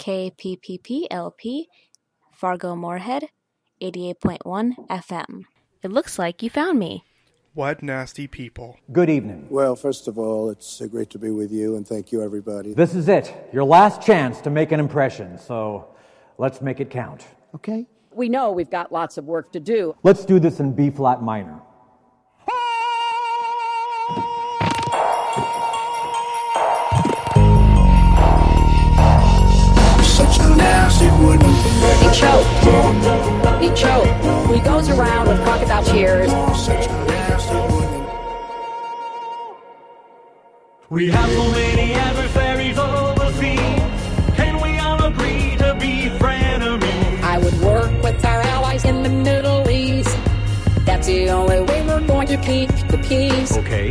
KPPPLP, Fargo Moorhead, 88.1 FM. It looks like you found me. What nasty people. Good evening. Well, first of all, it's great to be with you, and thank you, everybody. This is it. Your last chance to make an impression, so let's make it count. Okay? We know we've got lots of work to do. Let's do this in B-flat minor. Such a nasty woman. He choked. He goes around with crocodile tears. Such a nasty woman. We have so many adversaries overseas. Can we all agree to be frenemies? I would work with our allies in the Middle East. That's the only way we're going to keep the peace. Okay.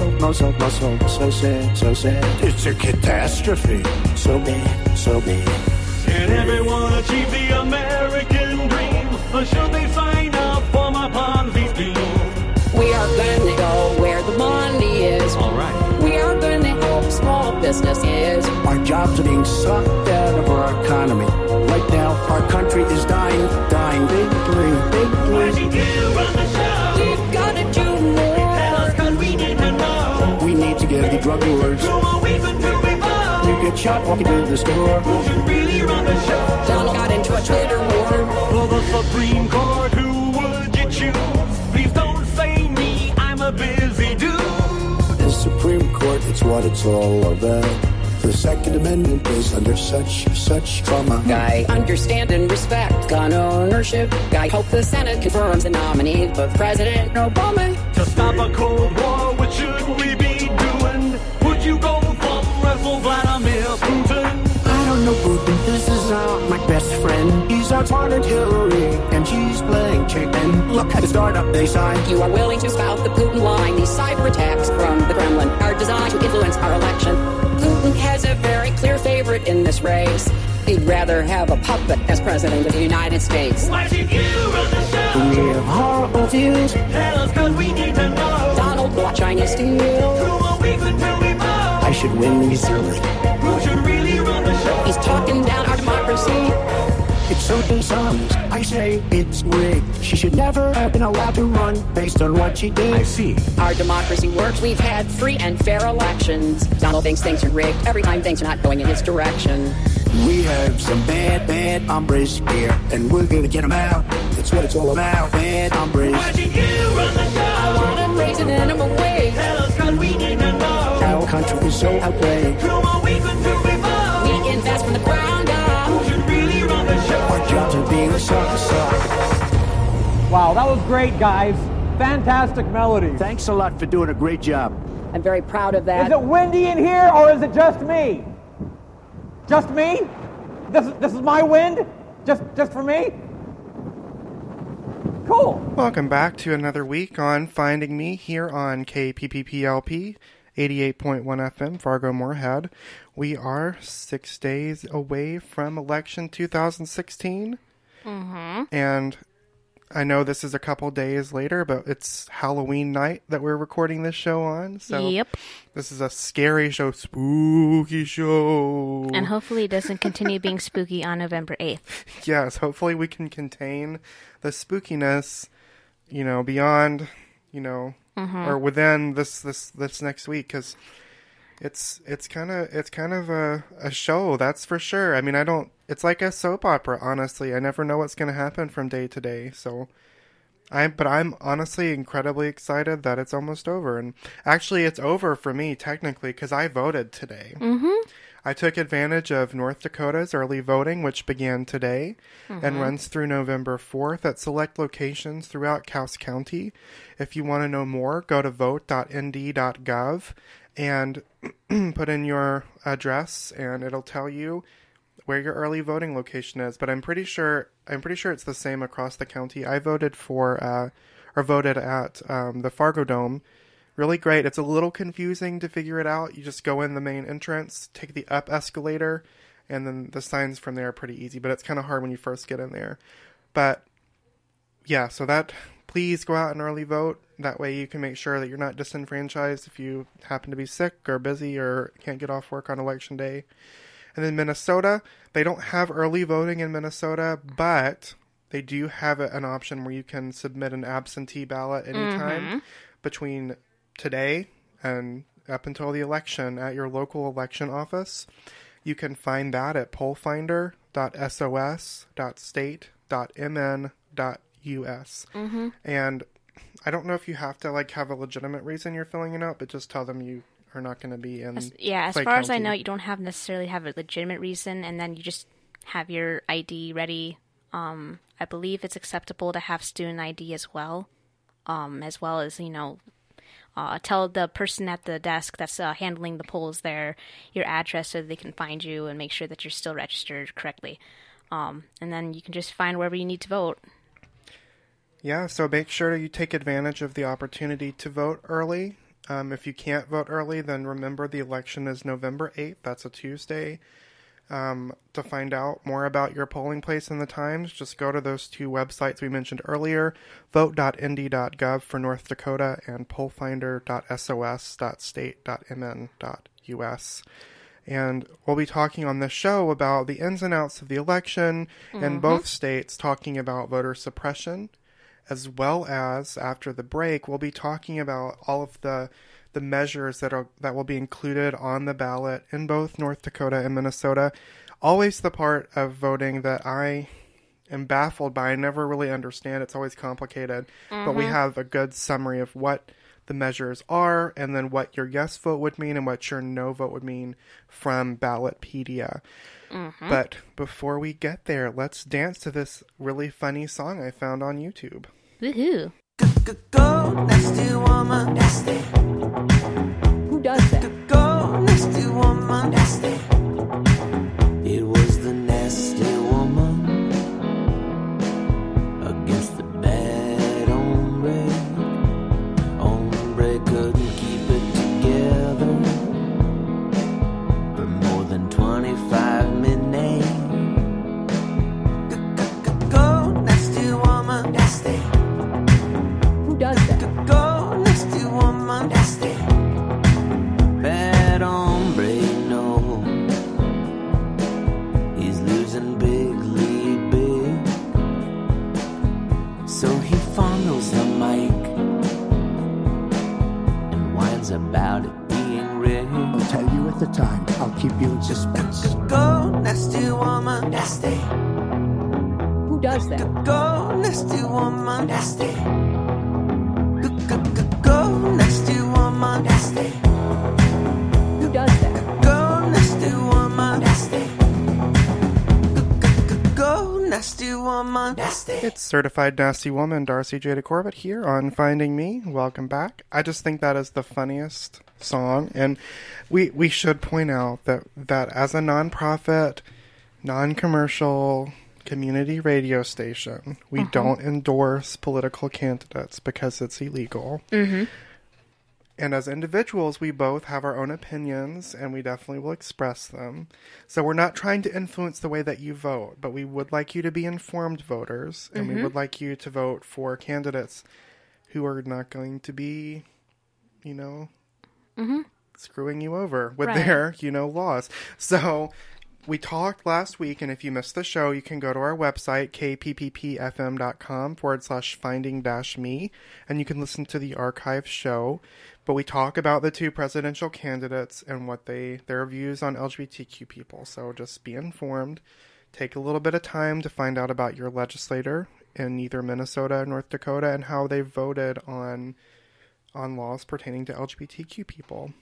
So sad, so sad. It's a catastrophe. So bad, so bad. Can everyone achieve the American dream? Or should they sign up for my Ponzi scheme? We are going to go where the money is. All right. We are going to help small businesses. Our jobs are being sucked out of our economy. Right now, our country is dying. Big three. Why should you run the show? We've got to do more. Tell us 'cause we need to know. We need to get the drug lords. Who are we to revolt? You get shot walking to the store. Who should really run the show? Donald got into a Twitter war. For the Supreme Court, who would you choose? Please don't say me, I'm a busy dude. The Supreme Court, it's what it's all about. The Second Amendment is under such trauma. Guy, understand and respect gun ownership. Guy, hope the Senate confirms the nominee of President Obama. To stop a Cold War, what should we be doing? Would you go from Wrestle Vladimir Putin? I don't know Putin, this is not my best friend. He's outsmarted Hillary, and she's playing chicken. Look at the startup they signed. You are willing to spout the Putin line. These cyber attacks from the Kremlin are designed to influence our election. Putin has a very clear favorite in this race. He'd rather have a puppet as president of the United States. Why should you run the show? We have horrible views. Tell us 'cause we need to know. Donald bought Chinese steel. Who are we until we vote? I should win easily. Who should really run the show? He's talking down our democracy. It's so dishonest. I say it's rigged. She should never have been allowed to run based on what she did. I see. Our democracy works. We've had free and fair elections. Donald thinks things are rigged every time things are not going in his direction. We have some bad hombres here, and we're gonna get them out. That's what it's all about. Bad hombres. Why should you run the show? I want to raise an minimum wage. Tell us 'cause we need to know. Our country is so outraged. Who are we until we vote? We invest from the ground up. Who should really run the show? Our jobs are being sucked. Wow, that was great, guys. Fantastic melody. Thanks a lot for doing a great job. I'm very proud of that. Is it windy in here, or is it just me? Just me? This is my wind? Just for me? Cool. Welcome back to another week on Finding Me here on KPPPLP 88.1 FM, Fargo Moorhead. We are 6 days away from election 2016. And I know this is a couple days later, but it's Halloween night that we're recording this show on. So Yep. This is a scary show, spooky show. And hopefully it doesn't continue being spooky on November 8th. Yes, hopefully we can contain the spookiness, beyond, or within this next week, because it's kind of a show, that's for sure. I mean, it's like a soap opera, honestly. I never know what's going to happen from day to day, so I'm honestly incredibly excited that it's almost over. And actually, it's over for me, technically, because I voted today. I took advantage of North Dakota's early voting, which began today and runs through November 4th at select locations throughout Cass County. If you want to know more, go to vote.nd.gov and put in your address, and it'll tell you where your early voting location is. But I'm pretty sure it's the same across the county. I voted voted at the Fargo Dome. Really great. It's a little confusing to figure it out. You just go in the main entrance, take the up escalator, and then the signs from there are pretty easy, but it's kind of hard when you first get in there. But yeah, so please go out and early vote. That way you can make sure that you're not disenfranchised if you happen to be sick or busy or can't get off work on election day. And And in Minnesota, they don't have early voting in Minnesota, but they do have an option where you can submit an absentee ballot anytime between today and up until the election at your local election office. You can find that at pollfinder.sos.state.mn.us. And I don't know if you have to like have a legitimate reason you're filling it out, but just tell them you are not going to be in as Clay far as I County. know, you don't necessarily have a legitimate reason, and then you just have your ID ready. I believe it's acceptable to have student ID as well as, you know, tell the person at the desk that's handling the polls there your address so they can find you and make sure that you're still registered correctly. And then you can just find wherever you need to vote. Yeah, so make sure you take advantage of the opportunity to vote early. If you can't vote early, then remember the election is November 8th. That's a Tuesday. To find out more about your polling place and the times, just go to those two websites we mentioned earlier, vote.nd.gov for North Dakota and pollfinder.sos.state.mn.us. And we'll be talking on this show about the ins and outs of the election in both states, talking about voter suppression, as well as, after the break, we'll be talking about all of the measures that will be included on the ballot in both North Dakota and Minnesota. Always the part of voting that I am baffled by. I never really understand. It's always complicated. But we have a good summary of what the measures are, and then what your yes vote would mean and what your no vote would mean from Ballotpedia. But before we get there, let's dance to this really funny song I found on YouTube. Woohoo! Go, nasty woman, nasty. Who does that? Go, nasty woman, nasty. It was the nasty woman against the bad hombre. Hombre couldn't keep it together for more than 25 minutes. Go, nasty woman, nasty. Who does that? Go, nasty woman, nasty. Bad hombre, no. He's losing bigly big. So he fondles the mic and whines about it being rigged. I'll tell you at the time. I'll keep you in suspense. Go, nasty woman, nasty. Who does that? Go, nasty woman, nasty. Go, nasty woman, nasty. Who does that? Go, nasty woman, nasty. Go, nasty woman, nasty. It's Certified Nasty Woman, Darcy Jada Corbett here on Finding Me. Welcome back. I just think that is the funniest song, and we should point out that as a nonprofit, non-commercial community radio station, we don't endorse political candidates because it's illegal. And as individuals, we both have our own opinions, and we definitely will express them. So we're not trying to influence the way that you vote, but we would like you to be informed voters, and we would like you to vote for candidates who are not going to be, you know, screwing you over with their, you know, laws. So we talked last week, and if you missed the show, you can go to our website, kpppfm.com/finding-me, and you can listen to the archive show. But we talk about the two presidential candidates and what their views on LGBTQ people. So just be informed. Take a little bit of time to find out about your legislator in either Minnesota or North Dakota and how they voted on laws pertaining to LGBTQ people.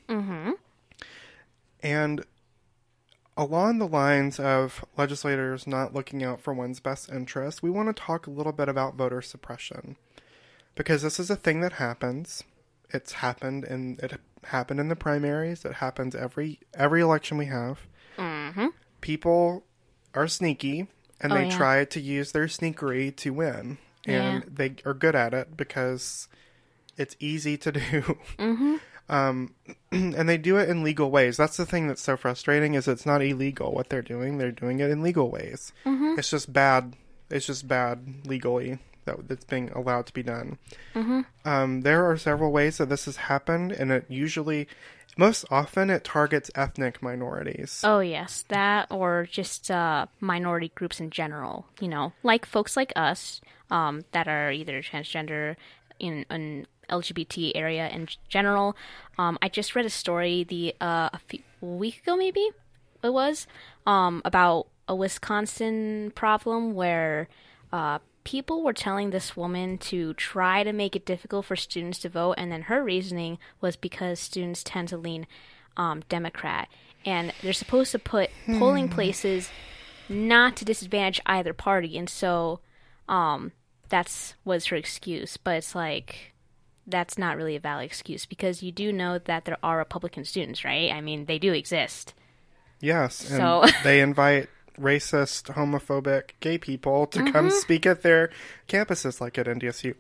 And along the lines of legislators not looking out for one's best interest, we want to talk a little bit about voter suppression, because this is a thing that happens. It happened in the primaries. It happens every election we have. People are sneaky, and they try to use their sneakery to win, and they are good at it because it's easy to do. And they do it in legal ways. That's the thing that's so frustrating, is it's not illegal what they're doing. They're doing it in legal ways. It's just bad. It's just bad legally that's being allowed to be done. There are several ways that this has happened, and it usually, most often it targets ethnic minorities. Oh, yes. That or just minority groups in general. You know, like folks like us that are either transgender in an LGBT area in general. I just read a story a week ago, maybe it was, about a Wisconsin problem where people were telling this woman to try to make it difficult for students to vote, and then her reasoning was because students tend to lean Democrat, and they're supposed to put polling places not to disadvantage either party, and so that was her excuse. But it's like, that's not really a valid excuse, because you do know that there are Republican students, right? I mean, they do exist. Yes, and So they invite racist, homophobic, gay people to come speak at their campuses, like at NDSU.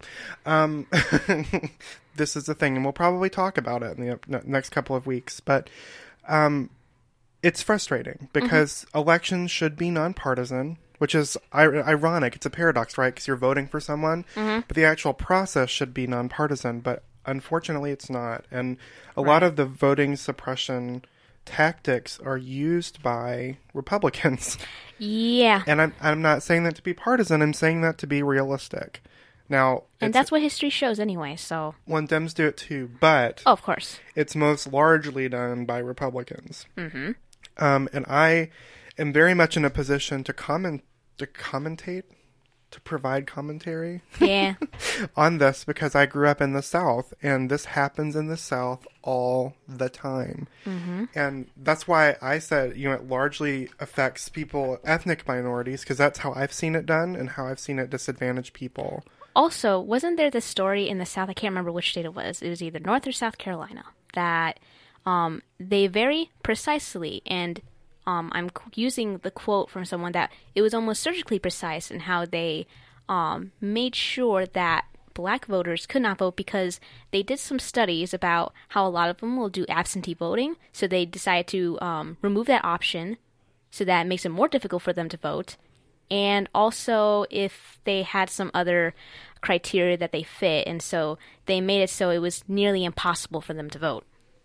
This is the thing, and we'll probably talk about it in the next couple of weeks. But it's frustrating because elections should be nonpartisan, which is ironic. It's a paradox, right? Because you're voting for someone, but the actual process should be nonpartisan. But unfortunately, it's not. And a lot of the voting suppression tactics are used by Republicans. Yeah. And I'm not saying that to be partisan. I'm saying that to be realistic. Now, And that's what history shows anyway, so... Well, Dems do it too, but... Oh, of course. It's most largely done by Republicans. And I am very much in a position to commentate, to provide commentary Yeah. on this, because I grew up in the South, and this happens in the South all the time. And that's why I said, it largely affects people, ethnic minorities, because that's how I've seen it done and how I've seen it disadvantage people. Also, wasn't there this story in the South, I can't remember which state it was either North or South Carolina, that they very precisely, and I'm using the quote from someone, that it was almost surgically precise in how they made sure that black voters could not vote, because they did some studies about how a lot of them will do absentee voting, so they decided to remove that option so that it makes it more difficult for them to vote. And also if they had some other criteria that they fit, and so they made it so it was nearly impossible for them to vote.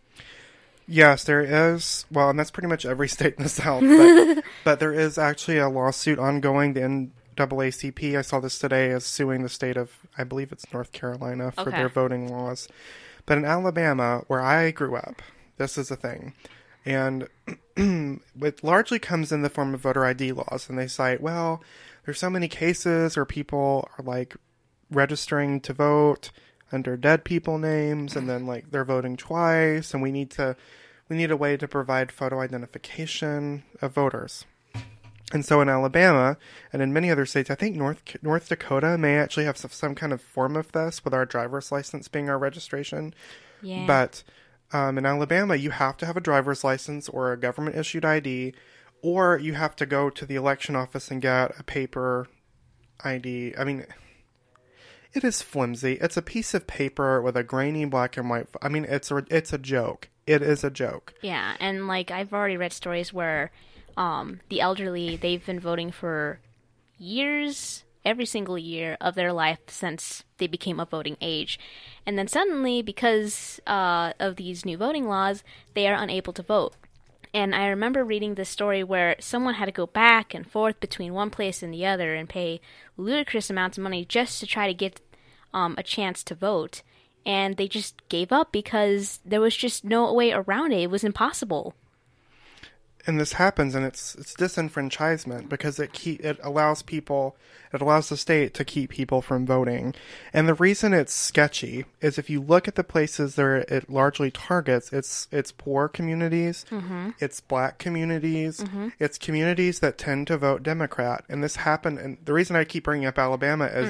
Yes, there is. Well, and that's pretty much every state in the South. But there is actually a lawsuit ongoing. The NAACP, I saw this today, is suing the state of, I believe it's North Carolina, for their voting laws. But in Alabama, where I grew up, this is a thing. And it largely comes in the form of voter ID laws. And they cite, well, there's so many cases where people are like registering to vote under dead people names, and then like they're voting twice, and we need a way to provide photo identification of voters. And so in Alabama and in many other states, I think North Dakota may actually have some kind of form of this, with our driver's license being our registration. Yeah. But in Alabama, you have to have a driver's license or a government issued ID, or you have to go to the election office and get a paper ID. I mean, it is flimsy. It's a piece of paper with a grainy black and white. I mean, it's a joke. It is a joke. Yeah, and like I've already read stories where the elderly, they've been voting for years, every single year of their life since they became of voting age. And then suddenly, because of these new voting laws, they are unable to vote. And I remember reading this story where someone had to go back and forth between one place and the other and pay ludicrous amounts of money just to try to get a chance to vote. And they just gave up because there was just no way around it. It was impossible. And this happens, and it's disenfranchisement, because it allows the state to keep people from voting. And the reason it's sketchy is if you look at the places that it largely targets, it's poor communities, it's black communities, it's communities that tend to vote Democrat. And this happened, and the reason I keep bringing up Alabama is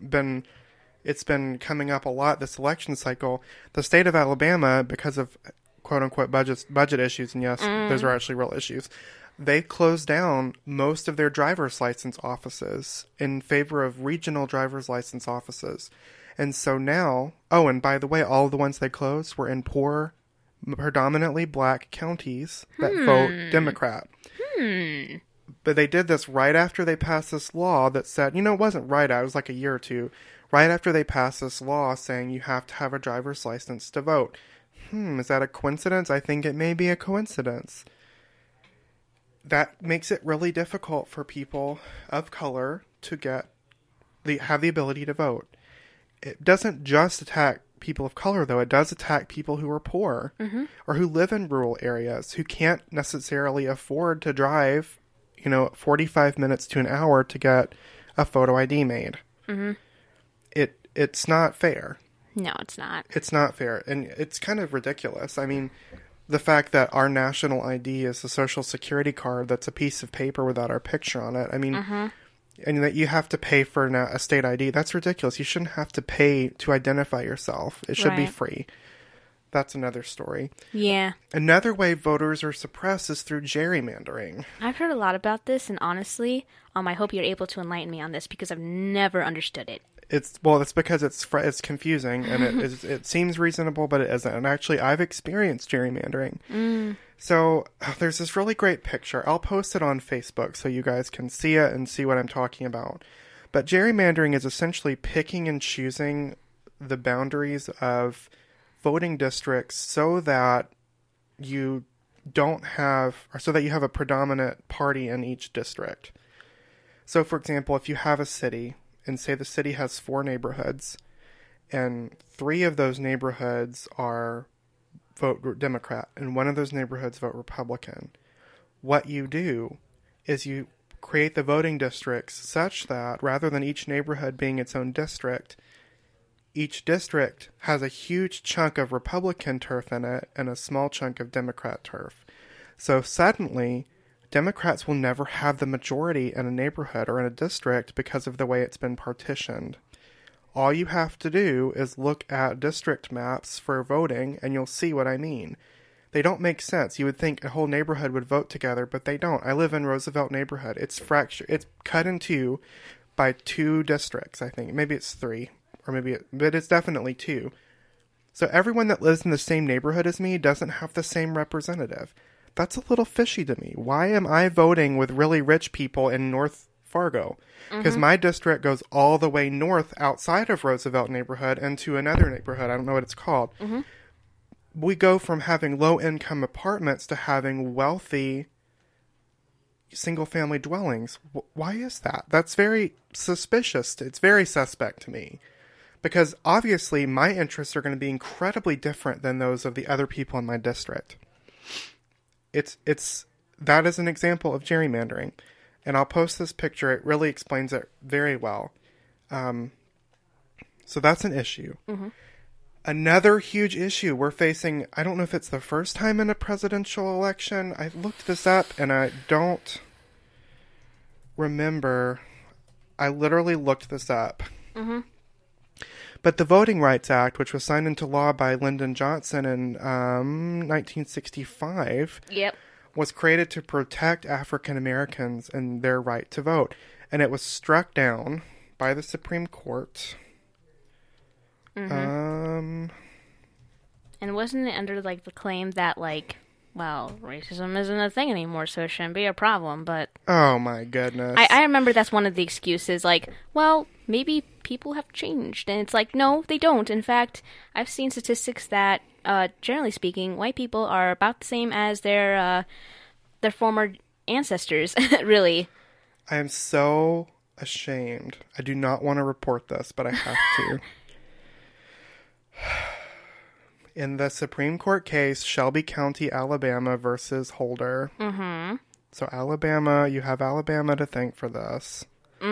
it's been coming up a lot this election cycle. The state of Alabama, because of quote-unquote budget issues, and yes, those are actually real issues, they closed down most of their driver's license offices in favor of regional driver's license offices. And so now, and by the way, all of the ones they closed were in poor, predominantly black counties that vote Democrat. But they did this right after they passed this law that said, it wasn't right out, it was like a year or two, right after they passed this law saying you have to have a driver's license to vote. is that a coincidence? I think it may be a coincidence. That makes it really difficult for people of color to have the ability to vote. It doesn't just attack people of color, though. It does attack people who are poor or who live in rural areas, who can't necessarily afford to drive, 45 minutes to an hour to get a photo ID made. It's not fair. No, it's not. It's not fair. And it's kind of ridiculous. I mean, the fact that our national ID is a social security card that's a piece of paper without our picture on it. I mean, and that you have to pay for a state ID, that's ridiculous. You shouldn't have to pay to identify yourself. It should be free. That's another story. Yeah. Another way voters are suppressed is through gerrymandering. I've heard a lot about this, and honestly, I hope you're able to enlighten me on this because I've never understood it. It's because it's confusing, and it seems reasonable, but it isn't. And actually, I've experienced gerrymandering. So there's this really great picture. I'll post it on Facebook so you guys can see it and see what I'm talking about. But gerrymandering is essentially picking and choosing the boundaries of voting districts so that you have a predominant party in each district. So, for example, if you have a city, and say the city has 4 neighborhoods, and 3 of those neighborhoods vote Democrat, and 1 of those neighborhoods vote Republican, what you do is you create the voting districts such that, rather than each neighborhood being its own district, each district has a huge chunk of Republican turf in it and a small chunk of Democrat turf. So suddenly, Democrats will never have the majority in a neighborhood or in a district because of the way it's been partitioned. All you have to do is look at district maps for voting, and you'll see what I mean. They don't make sense. You would think a whole neighborhood would vote together, but they don't. I live in Roosevelt neighborhood. It's fractured. It's cut in 2 by 2 districts, I think. Maybe it's 3, but it's definitely 2. So everyone that lives in the same neighborhood as me doesn't have the same representative. That's a little fishy to me. Why am I voting with really rich people in North Fargo? Because my district goes all the way north outside of Roosevelt neighborhood into another neighborhood. I don't know what it's called. We go from having low-income apartments to having wealthy single-family dwellings. Why is that? That's very suspicious. It's very suspect to me. Because obviously my interests are going to be incredibly different than those of the other people in my district. That is an example of gerrymandering, and I'll post this picture. It really explains it very well. So that's an issue. Another huge issue we're facing, I don't know if it's the first time in a presidential election. I looked this up and I don't remember. I literally looked this up. But the Voting Rights Act, which was signed into law by Lyndon Johnson in 1965, was created to protect African Americans and their right to vote. And it was struck down by the Supreme Court. And wasn't it under, the claim that, racism isn't a thing anymore, so it shouldn't be a problem, but... Oh, my goodness. I remember that's one of the excuses, maybe people have changed. And it's no, they don't. In fact, I've seen statistics that, generally speaking, white people are about the same as their former ancestors, really. I am so ashamed. I do not want to report this, but I have to. In the Supreme Court case, Shelby County, Alabama versus Holder. So Alabama, you have Alabama to thank for this.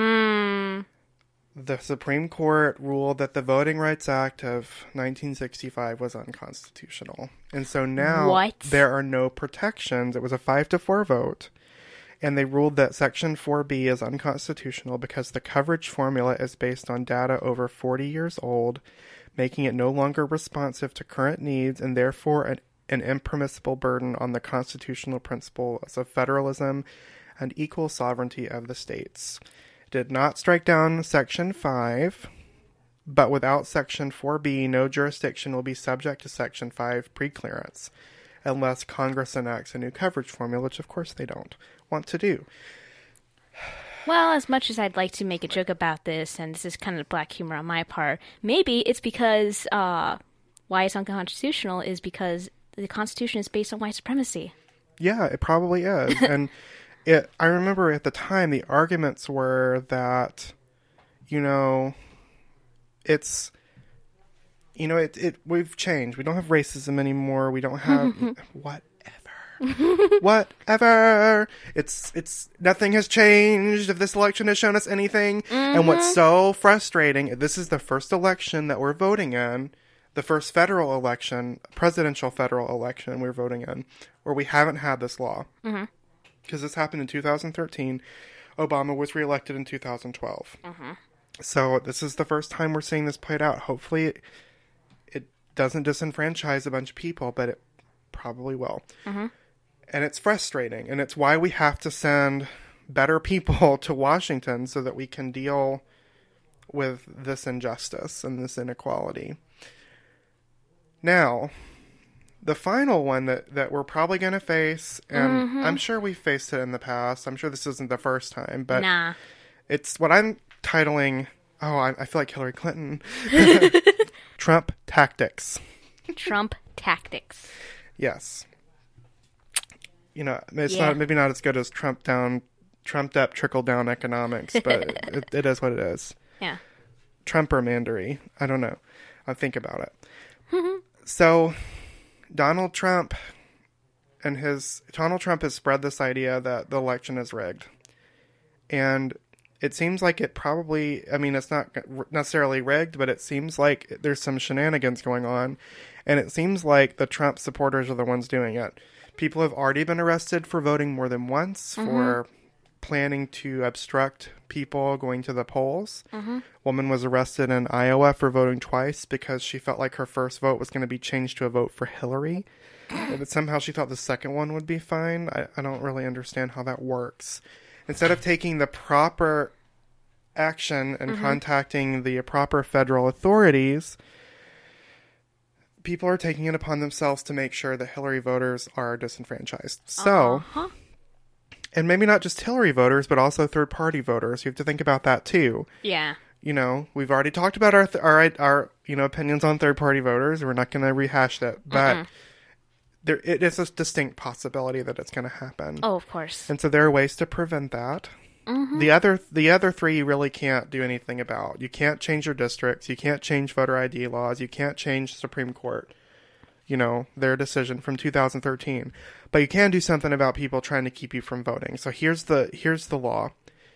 The Supreme Court ruled that the Voting Rights Act of 1965 was unconstitutional. And so now there are no protections. It was a 5-4 vote. And they ruled that Section 4B is unconstitutional because the coverage formula is based on data over 40 years old, making it no longer responsive to current needs and therefore an impermissible burden on the constitutional principles of federalism and equal sovereignty of the states. Did not strike down Section 5, but without Section 4B, no jurisdiction will be subject to Section 5 preclearance unless Congress enacts a new coverage formula, which of course they don't want to do. Well, as much as I'd like to make a joke about this, and this is kind of black humor on my part, maybe it's because why it's unconstitutional is because the Constitution is based on white supremacy. Yeah, it probably is. And I remember at the time the arguments were that, it's, we've changed. We don't have racism anymore. We don't have whatever. It's nothing has changed. If this election has shown us anything. And what's so frustrating, this is the first election that we're voting in, the first federal election, presidential federal election we're voting in, where we haven't had this law. Because this happened in 2013. Obama was reelected in 2012. So this is the first time we're seeing this played out. Hopefully it doesn't disenfranchise a bunch of people, but it probably will. And it's frustrating. And it's why we have to send better people to Washington so that we can deal with this injustice and this inequality. Now, the final one that we're probably going to face, and I'm sure we've faced it in the past. I'm sure this isn't the first time, but it's what I'm titling, I feel like Hillary Clinton, Trump tactics. Trump tactics. Yes. It's maybe not as good as trumped up trickle-down economics, but it is what it is. Yeah. Trumpermandery. I don't know. I'll think about it. So, Donald Trump has spread this idea that the election is rigged. And it seems like it probably, it's not necessarily rigged, but it seems like there's some shenanigans going on. And it seems like the Trump supporters are the ones doing it. People have already been arrested for voting more than once, for planning to obstruct people going to the polls. Woman was arrested in Iowa for voting twice because she felt like her first vote was going to be changed to a vote for Hillary. But somehow she thought the second one would be fine. I don't really understand how that works. Instead of taking the proper action and contacting the proper federal authorities, people are taking it upon themselves to make sure that Hillary voters are disenfranchised. So, and maybe not just Hillary voters, but also third-party voters. You have to think about that too. Yeah. We've already talked about our opinions on third-party voters. We're not going to rehash that, but it is a distinct possibility that it's going to happen. Oh, of course. And so there are ways to prevent that. The other three you really can't do anything about. You can't change your districts. You can't change voter ID laws. You can't change the Supreme Court, their decision from 2013. But you can do something about people trying to keep you from voting. So here's the law.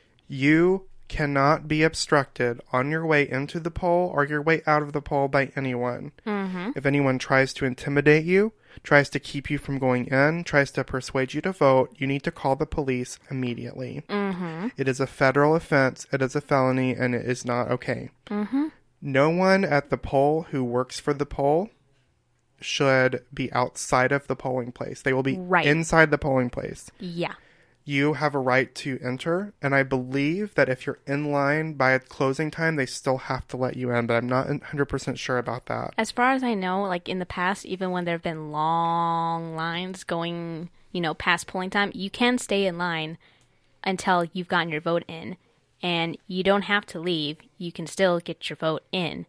You cannot be obstructed on your way into the poll or your way out of the poll by anyone. If anyone tries to intimidate you, tries to keep you from going in, tries to persuade you to vote, you need to call the police immediately. It is a federal offense, it is a felony, and it is not okay. No one at the poll who works for the poll should be outside of the polling place. They will be inside the polling place. Yeah. You have a right to enter, and I believe that if you're in line by closing time, they still have to let you in, but I'm not 100% sure about that. As far as I know, like in the past, even when there have been long lines going, past polling time, you can stay in line until you've gotten your vote in, and you don't have to leave. You can still get your vote in.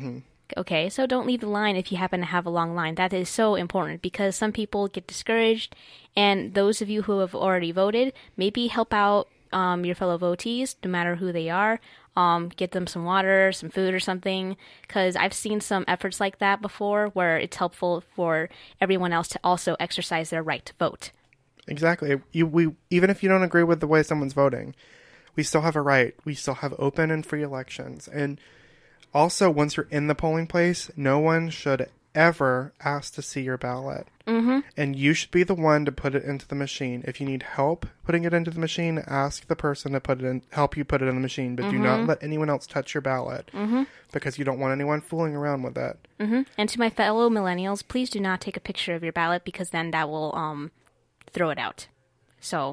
Okay, so don't leave the line if you happen to have a long line. That is so important because some people get discouraged, and those of you who have already voted, maybe help out your fellow votees, no matter who they are. Get them some water, some food or something, because I've seen some efforts like that before where it's helpful for everyone else to also exercise their right to vote. Exactly. We even if you don't agree with the way someone's voting, we still have a right. We still have open and free elections. And also, once you're in the polling place, no one should ever ask to see your ballot. And you should be the one to put it into the machine. If you need help putting it into the machine, ask the person to help you put it in the machine. But do not let anyone else touch your ballot because you don't want anyone fooling around with it. And to my fellow millennials, please do not take a picture of your ballot because then that will throw it out. So,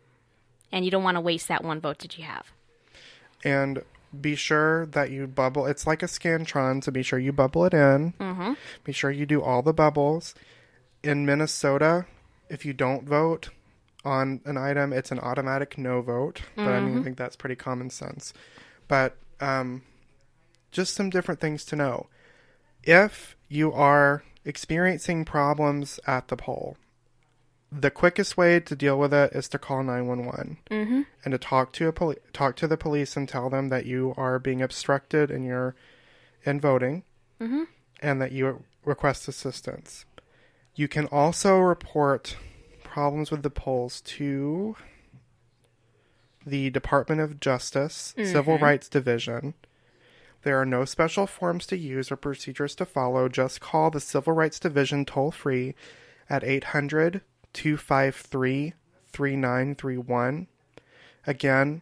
and you don't want to waste that one vote that you have. And be sure that you bubble. It's like a Scantron, so be sure you bubble it in. Be sure you do all the bubbles. In Minnesota, if you don't vote on an item, it's an automatic no vote. But I think that's pretty common sense. But just some different things to know. If you are experiencing problems at the poll, the quickest way to deal with it is to call 911 and to talk to the police and tell them that you are being obstructed in voting and that you request assistance. You can also report problems with the polls to the Department of Justice, Civil Rights Division. There are no special forms to use or procedures to follow. Just call the Civil Rights Division toll-free at 800-253-3931. Again,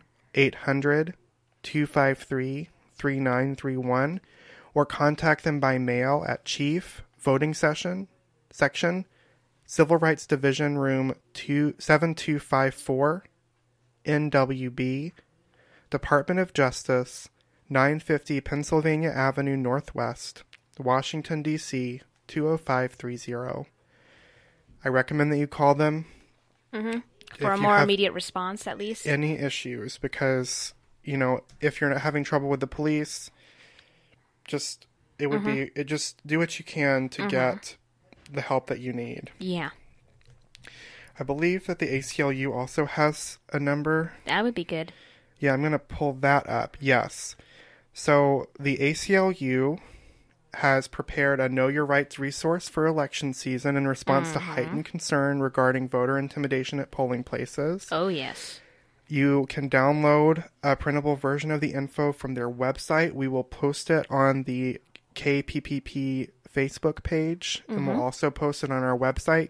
800-253-3931. Or contact them by mail at Chief Voting Section, Civil Rights Division, Room 7254, NWB, Department of Justice, 950 Pennsylvania Avenue Northwest, Washington, D.C., 20530. I recommend that you call them for a more immediate response, at least. Any issues, because, if you're not having trouble with the police, just do what you can to get the help that you need. Yeah. I believe that the ACLU also has a number. That would be good. Yeah, I'm going to pull that up. Yes. So the ACLU has prepared a Know Your Rights resource for election season in response to heightened concern regarding voter intimidation at polling places. Oh, yes. You can download a printable version of the info from their website. We will post it on the KPPP Facebook page, and we'll also post it on our website,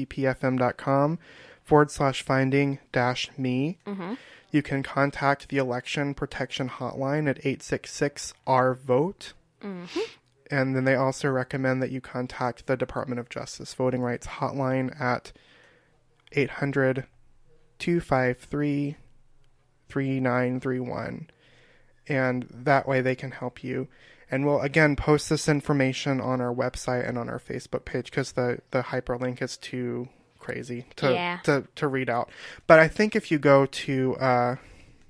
kpppfm.com/finding-me. You can contact the Election Protection Hotline at 866-RVOTE. And then they also recommend that you contact the Department of Justice Voting Rights Hotline at 800-253-3931. And that way they can help you. And we'll, again, post this information on our website and on our Facebook page because the hyperlink is too crazy to read out. But I think if you go to the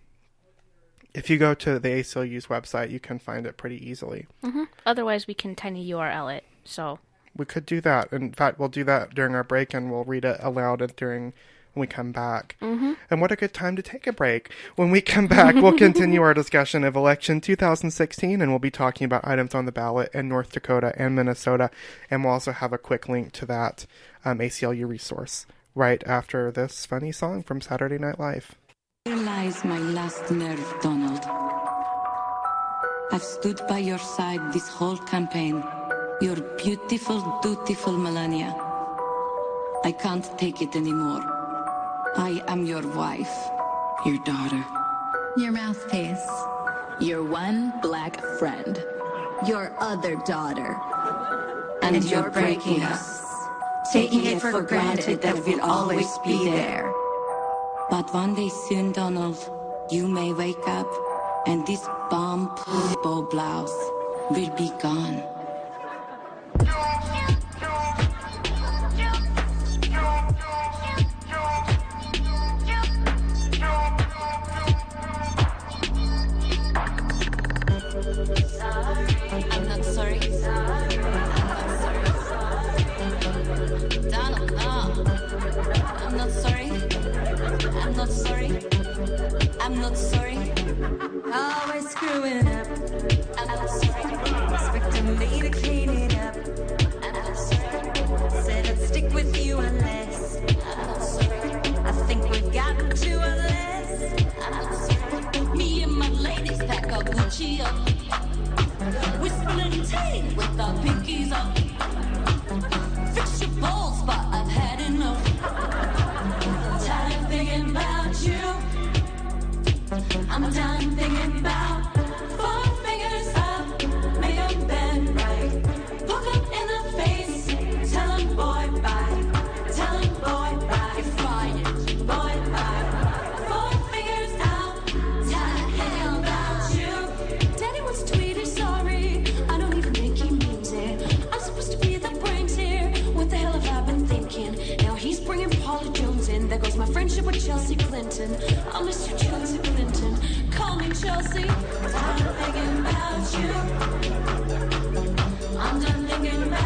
ACLU's website, you can find it pretty easily. Otherwise, we can tiny URL it. So we could do that. In fact, we'll do that during our break, and we'll read it aloud when we come back. And what a good time to take a break. When we come back, we'll continue our discussion of election 2016, and we'll be talking about items on the ballot in North Dakota and Minnesota, and we'll also have a quick link to that ACLU resource right after this funny song from Saturday Night Live. Here lies my last nerve, Donald. I've stood by your side this whole campaign. Your beautiful, dutiful Melania. I can't take it anymore. I am your wife, your daughter. Your mouthpiece. Your one black friend. Your other daughter. And you're breaking us. Taking it for granted that we'll always be there. But one day soon, Donald, you may wake up and this bomb bow blouse will be gone. I'm not sorry. Donald, no. I'm not sorry. I'm not sorry. I'm not sorry. Always screwing up. I'm not sorry. Expecting me to clean it up. I'm not sorry. Said I'd stick with you unless. I'm not sorry. I think we've gotten to unless. I'm not sorry. Me and my ladies pack our Gucci up. We're splitting tape with our pinkies up. Fix your balls, but I've had enough. Tired of thinking about you. I'm done thinking about 4 fingers up. Make a bed right. Look up in the face. Tell him boy bye. Tell him boy bye. You're fired. Boy bye. 4 fingers out. Tired of thinking about you. Daddy once tweeted sorry. I don't even think he means it. I'm supposed to be the brains here. What the hell have I been thinking? Now he's bringing Paula Jones in. There goes my friendship with Chelsea Clinton. I'll miss you, Chelsea Clinton. Call me Chelsea. I'm thinking about you. I'm done thinking about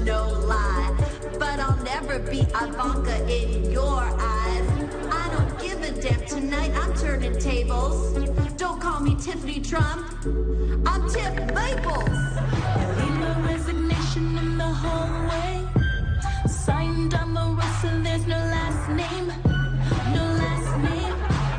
no lie. But I'll never be Ivanka in your eyes. I don't give a damn tonight, I'm turning tables. Don't call me Tiffany Trump, I'm Tiff Maples. Leave my resignation in the hallway. Signed on the roll, so there's no last name. No last name.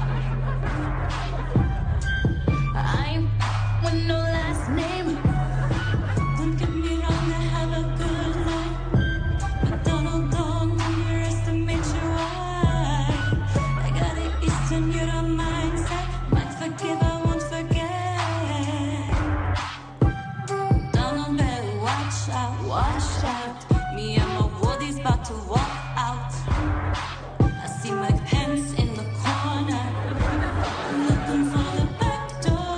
I'm with no last name. Don't get me wrong, I have a good life. But don't underestimate your wife. I got an Eastern Europe mindset. Might forgive, I won't forget. Donald better watch out, watch out. Me and my worldie's about to walk out. I see Mike Pence in the corner, looking for the back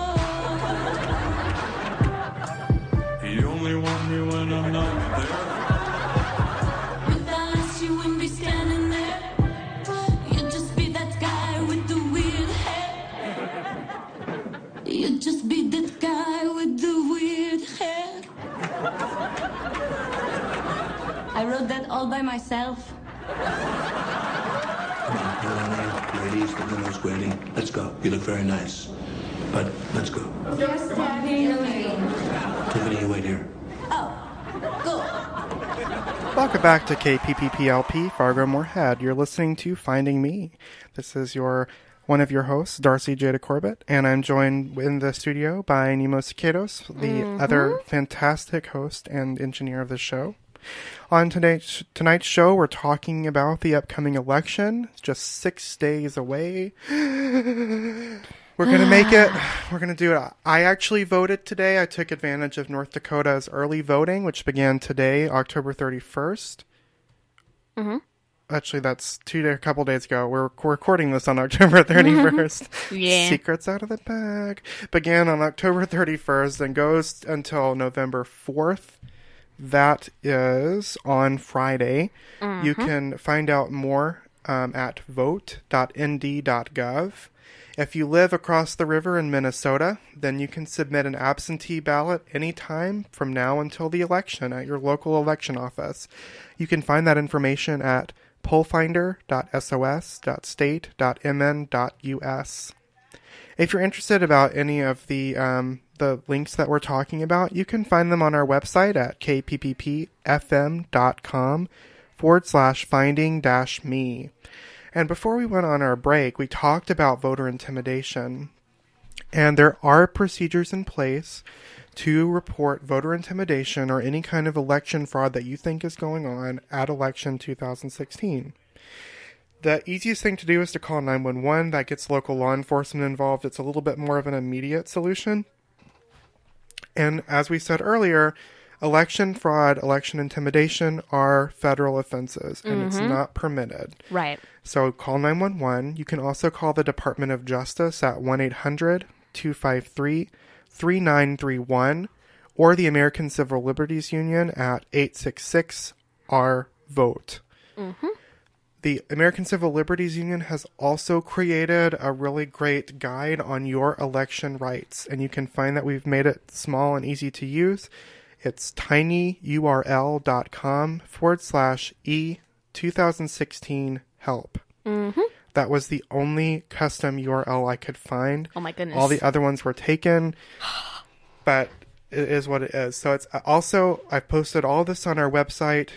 door. You only want me when I'm not there. Without us, you wouldn't be standing there. You'd just be that guy with the weird hair. You'd just be that guy with the weird hair. I wrote that all by myself. Ladies, the limo's waiting. Let's go. You look very nice. But let's go. Yes, Daddy. Tiffany, you wait here. Oh, go. Welcome back to KPPPLP Fargo Moorhead. You're listening to Finding Me. This is one of your hosts, Darcy Jada Corbett, and I'm joined in the studio by Nemo Cicados, the other fantastic host and engineer of the show. On tonight's show, we're talking about the upcoming election. It's just 6 days away. We're going to make it. We're going to do it. I actually voted today. I took advantage of North Dakota's early voting, which began today, October 31st. Mm-hmm. Actually, that's a couple days ago. We're recording this on October 31st. Yeah. Secrets out of the bag. Began on October 31st and goes until November 4th. That is on Friday. You can find out more at vote.nd.gov. If you live across the river in Minnesota, then you can submit an absentee ballot anytime from now until the election at your local election office. You can find that information at pollfinder.sos.state.mn.us. If you're interested about any of the links that we're talking about, you can find them on our website at kpppfm.com/finding-me. And before we went on our break, we talked about voter intimidation. And there are procedures in place to report voter intimidation or any kind of election fraud that you think is going on at election 2016. The easiest thing to do is to call 911. That gets local law enforcement involved. It's a little bit more of an immediate solution. And as we said earlier, election fraud, election intimidation are federal offenses, and it's not permitted. Right. So call 911. You can also call the Department of Justice at 1-800-253-3931 or the American Civil Liberties Union at 866-RVOTE. The American Civil Liberties Union has also created a really great guide on your election rights, and you can find that we've made it small and easy to use. It's tinyurl.com/E2016 help. That was the only custom URL I could find. Oh my goodness. All the other ones were taken, but it is what it is. So it's also, I've posted all this on our website,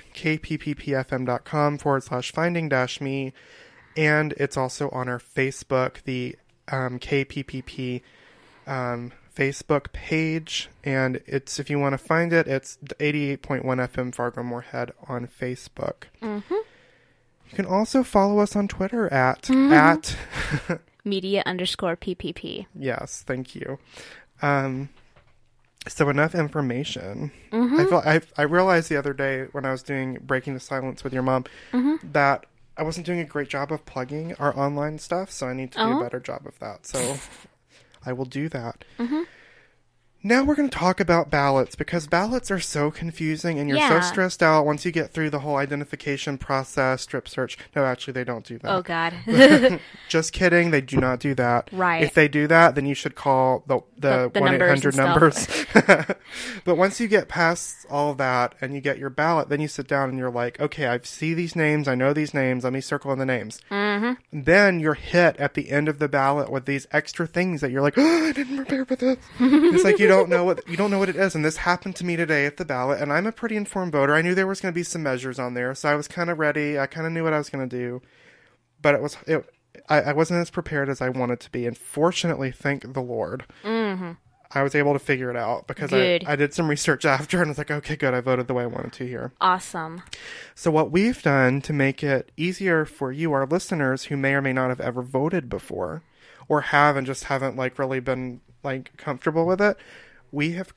kpppfm.com/finding-me, and it's also on our Facebook, the KPPP Facebook page, and it's, if you want to find it, it's 88.1 FM Fargo Moorhead on Facebook. You can also follow us on Twitter at media_PPP. Yes, thank you. So enough information. I realized the other day when I was doing Breaking the Silence with your mom that I wasn't doing a great job of plugging our online stuff, so I need to do a better job of that. So I will do that. Now we're going to talk about ballots, because ballots are so confusing and you're Yeah. so stressed out once you get through the whole identification process, strip search. No, actually, they don't do that. Oh, God. Just kidding. They do not do that. Right. If they do that, then you should call the The 1-800 numbers numbers. But once you get past all of that and you get your ballot, then you sit down and you're like, okay, I see these names. I know these names. Let me circle in the names. Mm-hmm. Then you're hit at the end of the ballot with these extra things that you're like, oh, I didn't prepare for this. It's like you don't know what it is. And this happened to me today at the ballot, and I'm a pretty informed voter. I knew there was going to be some measures on there, so I was kind of ready. I kind of knew what I was going to do, but I wasn't as prepared as I wanted to be. And fortunately, thank the Lord, I was able to figure it out, because I did some research after, and I was like, okay, good. I voted the way I wanted to here. Awesome. So what we've done to make it easier for you, our listeners, who may or may not have ever voted before, or have and just haven't like really been like comfortable with it, we have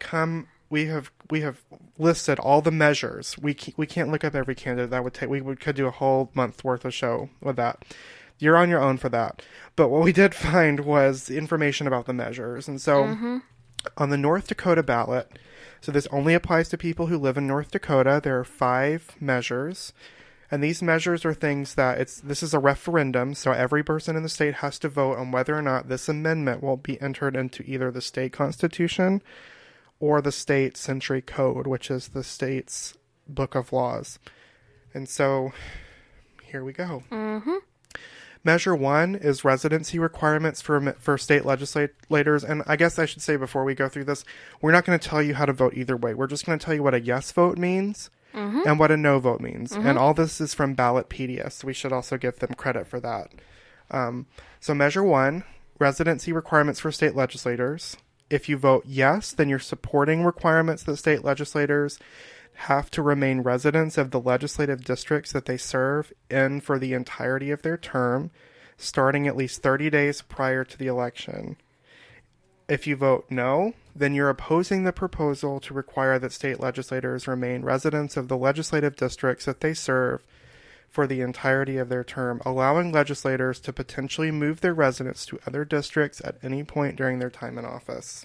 listed all the measures. We can't look up every candidate. That would take, could do a whole month worth of show with that. You're on your own for that. But what we did find was information about the measures. And so on the North Dakota ballot, so this only applies to people who live in North Dakota, there are 5 measures. And these measures are things that this is a referendum, so every person in the state has to vote on whether or not this amendment will be entered into either the state constitution or the state century code, which is the state's book of laws. And so here we go. Measure 1 is residency requirements for state legislators. And I guess I should say before we go through this, we're not going to tell you how to vote either way. We're just going to tell you what a yes vote means and what a no vote means. And all this is from Ballotpedia, so we should also give them credit for that. So Measure 1, residency requirements for state legislators. If you vote yes, then you're supporting requirements that state legislators have to remain residents of the legislative districts that they serve in for the entirety of their term, starting at least 30 days prior to the election. If you vote no, then you're opposing the proposal to require that state legislators remain residents of the legislative districts that they serve for the entirety of their term, allowing legislators to potentially move their residents to other districts at any point during their time in office.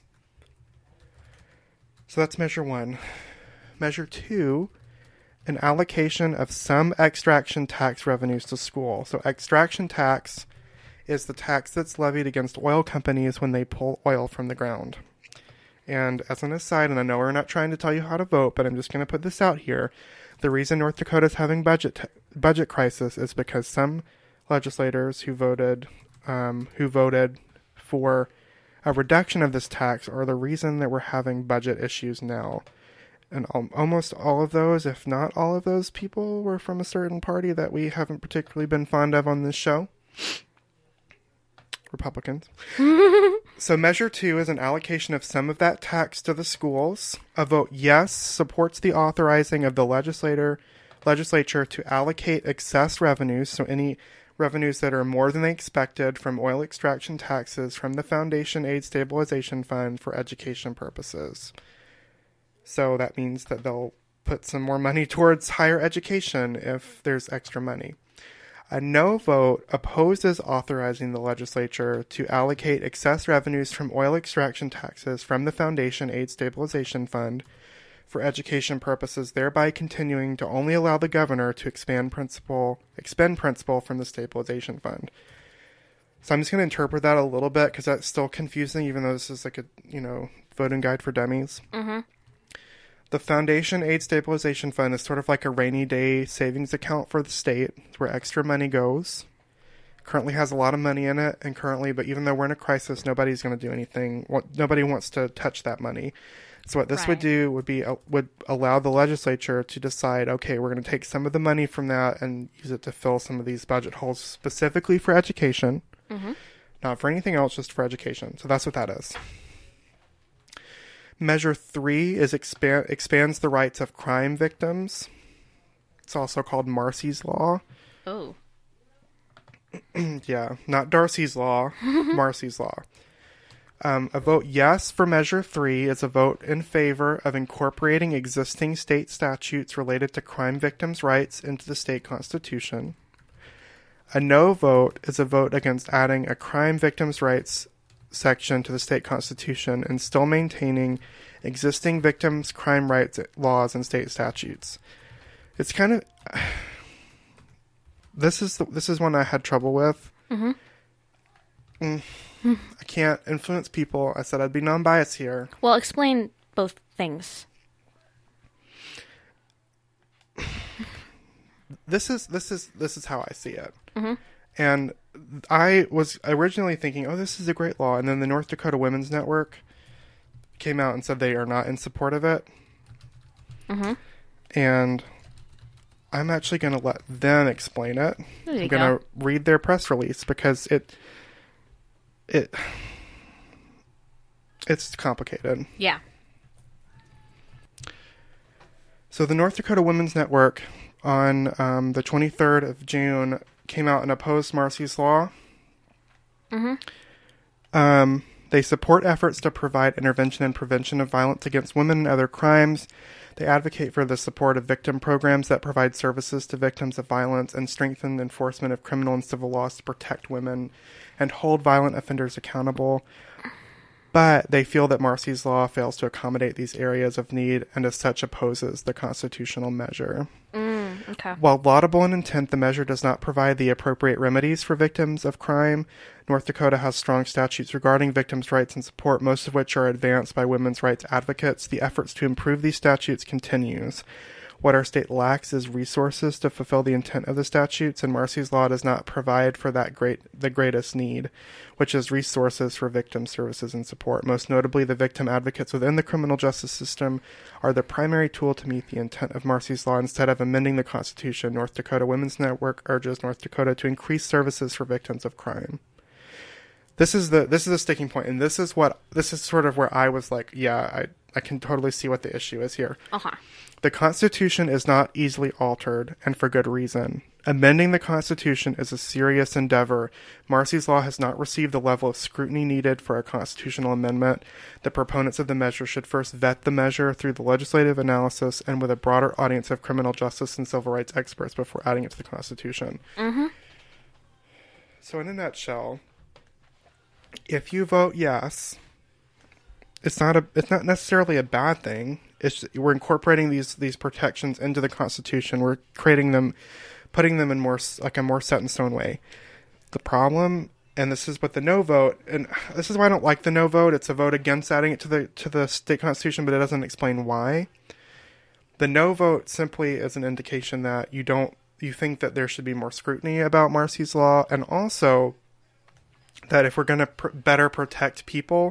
So that's Measure 1. Measure 2, an allocation of some extraction tax revenues to school. So extraction tax is the tax that's levied against oil companies when they pull oil from the ground. And as an aside, and I know we're not trying to tell you how to vote, but I'm just going to put this out here. The reason North Dakota is having budget crisis is because some legislators who voted for a reduction of this tax are the reason that we're having budget issues now. And almost all of those, if not all of those people, were from a certain party that we haven't particularly been fond of on this show. Republicans. So Measure 2 is an allocation of some of that tax to the schools. A vote yes supports the authorizing of the legislature to allocate excess revenues, so any revenues that are more than they expected from oil extraction taxes from the Foundation Aid Stabilization Fund for education purposes. So that means that they'll put some more money towards higher education if there's extra money. A no vote opposes authorizing the legislature to allocate excess revenues from oil extraction taxes from the Foundation Aid Stabilization Fund for education purposes, thereby continuing to only allow the governor to expend principal from the Stabilization Fund. So I'm just going to interpret that a little bit because that's still confusing, even though this is like a, voting guide for dummies. Mm-hmm. The Foundation Aid Stabilization Fund is sort of like a rainy day savings account for the state where extra money goes. Currently has a lot of money in it, but even though we're in a crisis, nobody's going to do anything. Nobody wants to touch that money. So what this would do would allow the legislature to decide, okay, we're going to take some of the money from that and use it to fill some of these budget holes specifically for education. Mm-hmm. Not for anything else, just for education. So that's what that is. Measure 3 is expands the rights of crime victims. It's also called Marsy's Law. Oh. Yeah, not Darcy's Law, Marsy's Law. A vote yes for Measure 3 is a vote in favor of incorporating existing state statutes related to crime victims' rights into the state constitution. A no vote is a vote against adding a crime victims' rights section to the state constitution and still maintaining existing victims' crime rights laws and state statutes. It's kind of... This is one I had trouble with. I can't influence people. I said I'd be non-biased here. Well, explain both things. This is how I see it. And I was originally thinking, oh, this is a great law. And then the North Dakota Women's Network came out and said they are not in support of it. And I'm actually going to let them explain it. I'm going to read their press release because it's complicated. Yeah. So the North Dakota Women's Network on the 23rd of June came out and opposed Marsy's law. They support efforts to provide intervention and prevention of violence against women and other crimes. They advocate for the support of victim programs that provide services to victims of violence and strengthen the enforcement of criminal and civil laws to protect women and hold violent offenders accountable. But they feel that Marsy's law fails to accommodate these areas of need and as such opposes the constitutional measure. Okay. While laudable in intent, the measure does not provide the appropriate remedies for victims of crime. North Dakota has strong statutes regarding victims' rights and support, most of which are advanced by women's rights advocates. The efforts to improve these statutes continues. What our state lacks is resources to fulfill the intent of the statutes, and Marsy's law does not provide for the greatest need, which is resources for victim services and support. Most notably, the victim advocates within the criminal justice system are the primary tool to meet the intent of Marsy's law. Instead of amending the Constitution, North Dakota Women's Network urges North Dakota to increase services for victims of crime. This is the sticking point, and this is sort of where I was like, yeah, I can totally see what the issue is here. The Constitution is not easily altered, and for good reason. Amending the Constitution is a serious endeavor. Marsy's law has not received the level of scrutiny needed for a constitutional amendment. The proponents of the measure should first vet the measure through the legislative analysis and with a broader audience of criminal justice and civil rights experts before adding it to the Constitution. So in a nutshell, if you vote yes, it's not necessarily a bad thing. We're incorporating these protections into the Constitution. We're creating them, putting them in more set in stone way. The problem, and this is what the no vote, and this is why I don't like the no vote. It's a vote against adding it to the state constitution, but it doesn't explain why. The no vote simply is an indication that you think that there should be more scrutiny about Marsy's law, and also that if we're going to better protect people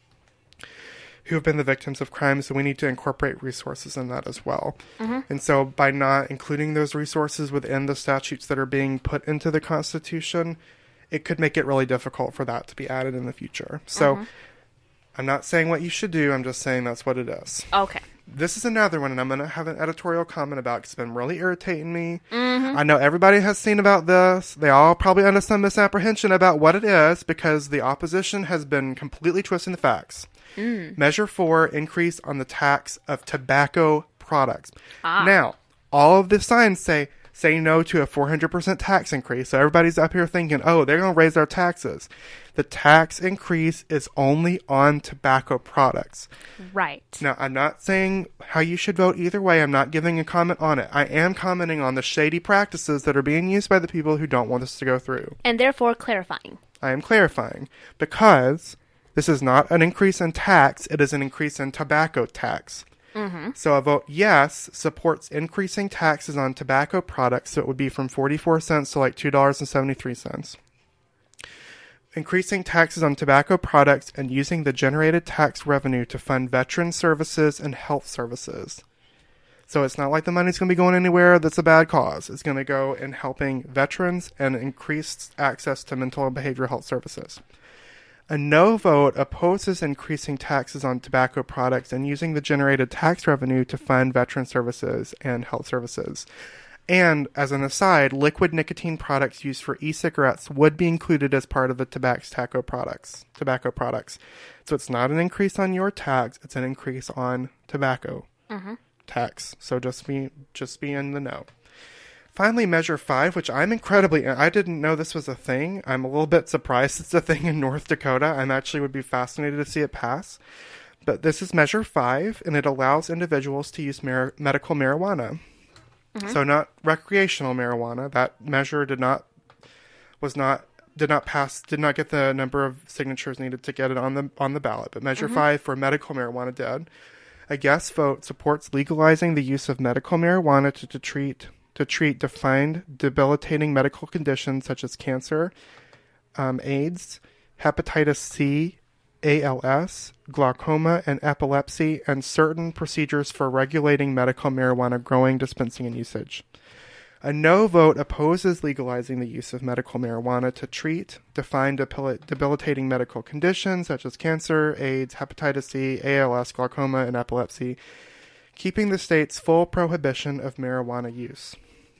who have been the victims of crimes, then we need to incorporate resources in that as well. And so by not including those resources within the statutes that are being put into the Constitution, it could make it really difficult for that to be added in the future. So I'm not saying what you should do. I'm just saying that's what it is. Okay. This is another one, and I'm going to have an editorial comment about because it's been really irritating me. I know everybody has seen about this. They all probably under some misapprehension about what it is because the opposition has been completely twisting the facts. Measure 4, increase on the tax of tobacco products. Now, all of the signs say no to a 400% tax increase. So everybody's up here thinking, oh, they're going to raise our taxes. The tax increase is only on tobacco products. Right. Now, I'm not saying how you should vote either way. I'm not giving a comment on it. I am commenting on the shady practices that are being used by the people who don't want this to go through. And therefore clarifying. I am clarifying because this is not an increase in tax. It is an increase in tobacco tax. So a vote yes supports increasing taxes on tobacco products. So it would be from 44 cents to like $2.73. Increasing taxes on tobacco products and using the generated tax revenue to fund veteran services and health services. So it's not like the money's going to be going anywhere that's a bad cause. It's going to go in helping veterans and increase access to mental and behavioral health services. A no vote opposes increasing taxes on tobacco products and using the generated tax revenue to fund veteran services and health services. And, as an aside, liquid nicotine products used for e-cigarettes would be included as part of the tobacco products. So it's not an increase on your tax, it's an increase on tobacco tax. So just be in the know. Finally, Measure 5, which I didn't know this was a thing. I'm a little bit surprised it's a thing in North Dakota. I'm actually would be fascinated to see it pass. But this is Measure 5, and it allows individuals to use medical marijuana. Mm-hmm. So not recreational marijuana. That measure did not get the number of signatures needed to get it on the ballot. But Measure 5 for medical marijuana did. A yes vote supports legalizing the use of medical marijuana to treat defined debilitating medical conditions such as cancer, AIDS, hepatitis C, ALS, glaucoma, and epilepsy, and certain procedures for regulating medical marijuana growing, dispensing, and usage. A no vote opposes legalizing the use of medical marijuana to treat defined debilitating medical conditions such as cancer, AIDS, hepatitis C, ALS, glaucoma, and epilepsy, keeping the state's full prohibition of marijuana use.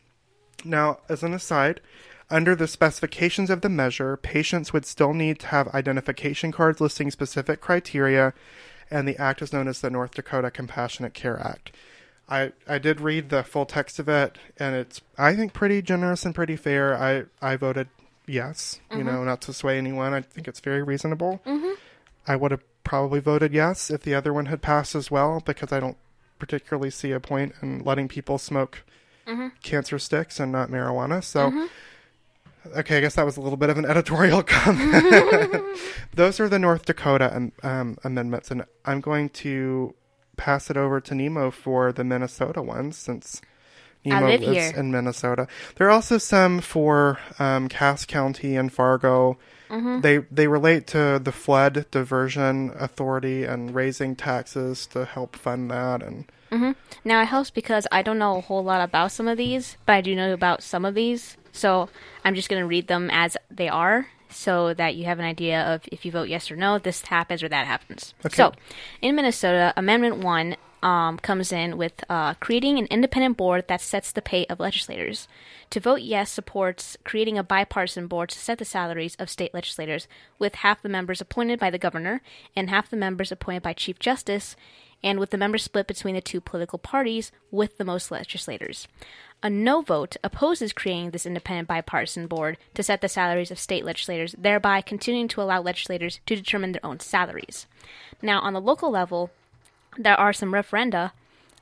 Now, as an aside, under the specifications of the measure, patients would still need to have identification cards listing specific criteria, and the act is known as the North Dakota Compassionate Care Act. I did read the full text of it, and it's, I think, pretty generous and pretty fair. I voted yes, not to sway anyone. I think it's very reasonable. Mm-hmm. I would have probably voted yes if the other one had passed as well, because I don't particularly see a point in letting people smoke cancer sticks and not marijuana. So, okay, I guess that was a little bit of an editorial comment. Those are the North Dakota amendments, and I'm going to pass it over to Nemo for the Minnesota ones, since Nemo lives in Minnesota. There are also some for Cass County and Fargo. They relate to the Flood Diversion Authority and raising taxes to help fund that. And now it helps because I don't know a whole lot about some of these, but I do know about some of these. So I'm just going to read them as they are, so that you have an idea of if you vote yes or no, this happens or that happens. Okay. So, in Minnesota, Amendment 1 comes in with creating an independent board that sets the pay of legislators. To vote yes supports creating a bipartisan board to set the salaries of state legislators, with half the members appointed by the governor and half the members appointed by Chief Justice, and with the members split between the two political parties with the most legislators. A no vote opposes creating this independent bipartisan board to set the salaries of state legislators, thereby continuing to allow legislators to determine their own salaries. Now, on the local level, there are some referenda.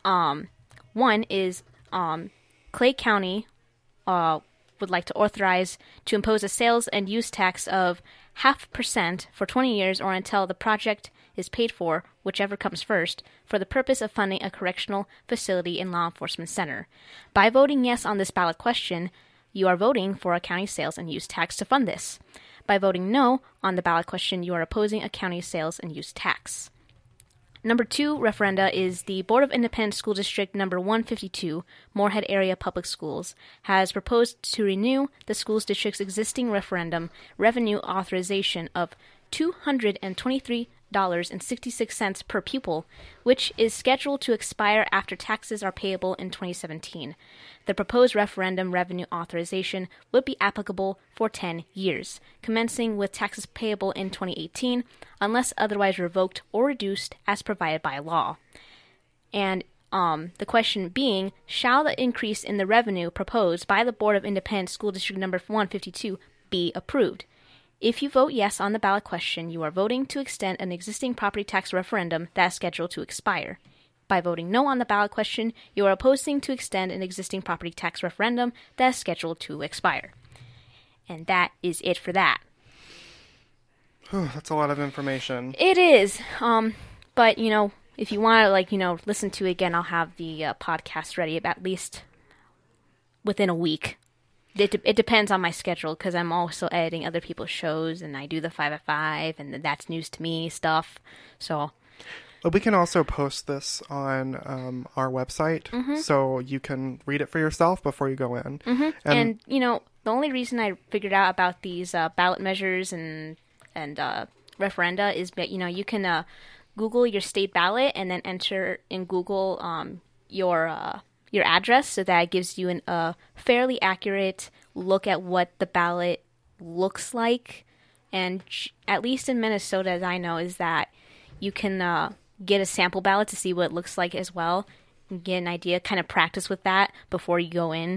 One is Clay County would like to authorize to impose a sales and use tax of 0.5% for 20 years or until the project is paid for, whichever comes first, for the purpose of funding a correctional facility and law enforcement center. By voting yes on this ballot question, you are voting for a county sales and use tax to fund this. By voting no on the ballot question, you are opposing a county sales and use tax. Number 2 referenda is the Board of Independent School District number 152, Moorhead Area Public Schools, has proposed to renew the school district's existing referendum revenue authorization of $223.66 per pupil, which is scheduled to expire after taxes are payable in 2017. The proposed referendum revenue authorization would be applicable for 10 years, commencing with taxes payable in 2018, unless otherwise revoked or reduced as provided by law. And the question being, shall the increase in the revenue proposed by the Board of Independent School District number 152 be approved? If you vote yes on the ballot question, you are voting to extend an existing property tax referendum that is scheduled to expire. By voting no on the ballot question, you are opposing to extend an existing property tax referendum that is scheduled to expire. And that is it for that. That's a lot of information. It is. But, if you want to, listen to it again, I'll have the podcast ready at least within a week. It depends on my schedule, because I'm also editing other people's shows, and I do the 5 at 5, and the That's News to Me stuff. So, but we can also post this on our website, so you can read it for yourself before you go in. And the only reason I figured out about these ballot measures and referenda is that you can Google your state ballot and then enter in Google your address, so that it gives you a fairly accurate look at what the ballot looks like. And at least in Minnesota, as I know, is that you can get a sample ballot to see what it looks like as well, and get an idea, kind of practice with that before you go in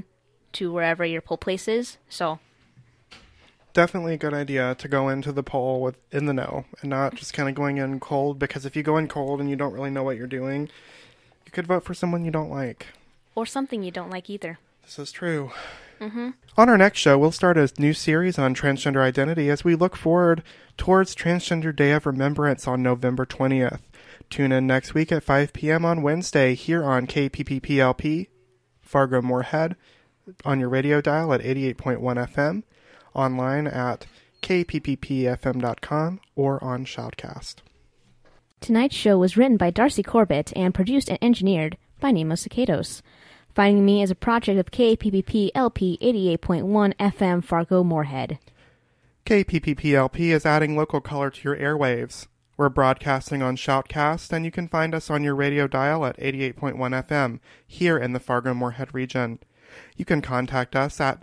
to wherever your poll place is. So definitely a good idea to go into the poll in the know and not just kind of going in cold, because if you go in cold and you don't really know what you're doing, you could vote for someone you don't like. Or something you don't like either. This is true. Mm-hmm. On our next show, we'll start a new series on transgender identity as we look forward towards Transgender Day of Remembrance on November 20th. Tune in next week at 5 p.m. on Wednesday here on KPPPLP, Fargo Moorhead, on your radio dial at 88.1 FM, online at kpppfm.com, or on Shoutcast. Tonight's show was written by Darcy Corbett and produced and engineered by Nemo Cicados. Finding Me is a project of KPPP-LP 88.1 FM Fargo Moorhead. KPPP-LP is adding local color to your airwaves. We're broadcasting on Shoutcast, and you can find us on your radio dial at 88.1 FM here in the Fargo Moorhead region. You can contact us at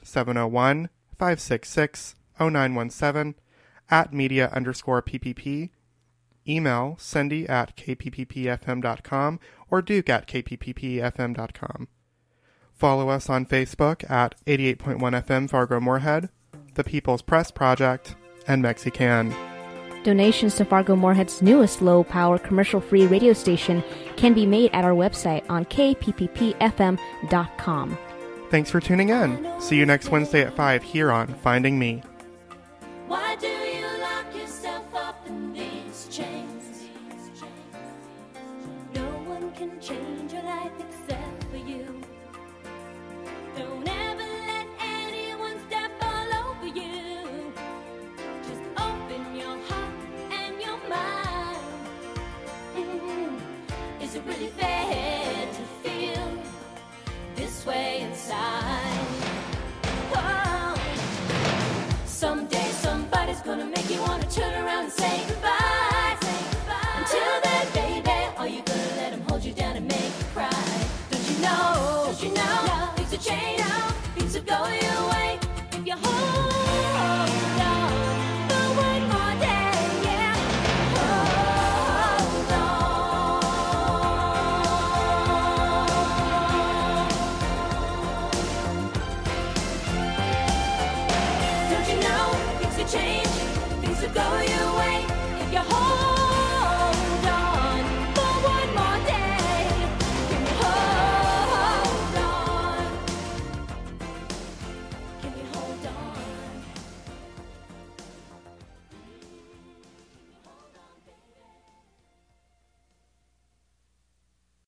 701-566-0917, at media_PPP, email Cindy at kpppfm.com, or Duke at kpppfm.com. Follow us on Facebook at 88.1 FM Fargo Moorhead, The People's Press Project, and Mexican. Donations to Fargo Moorhead's newest low-power commercial-free radio station can be made at our website on kpppfm.com. Thanks for tuning in. See you next Wednesday at 5 here on Finding Me. Why do you lock yourself up in these chains? No one can change your life except for you. Don't ever let anyone step all over you. Just open your heart and your mind. Is it really fair to feel this way inside? Oh. Someday somebody's gonna make you wanna turn around and say goodbye. Until then, baby, are you gonna let him hold you down and make you cry? Don't you know things will change, things will go your way if you hold on for one more day, yeah. Hold on. Don't you know things will change?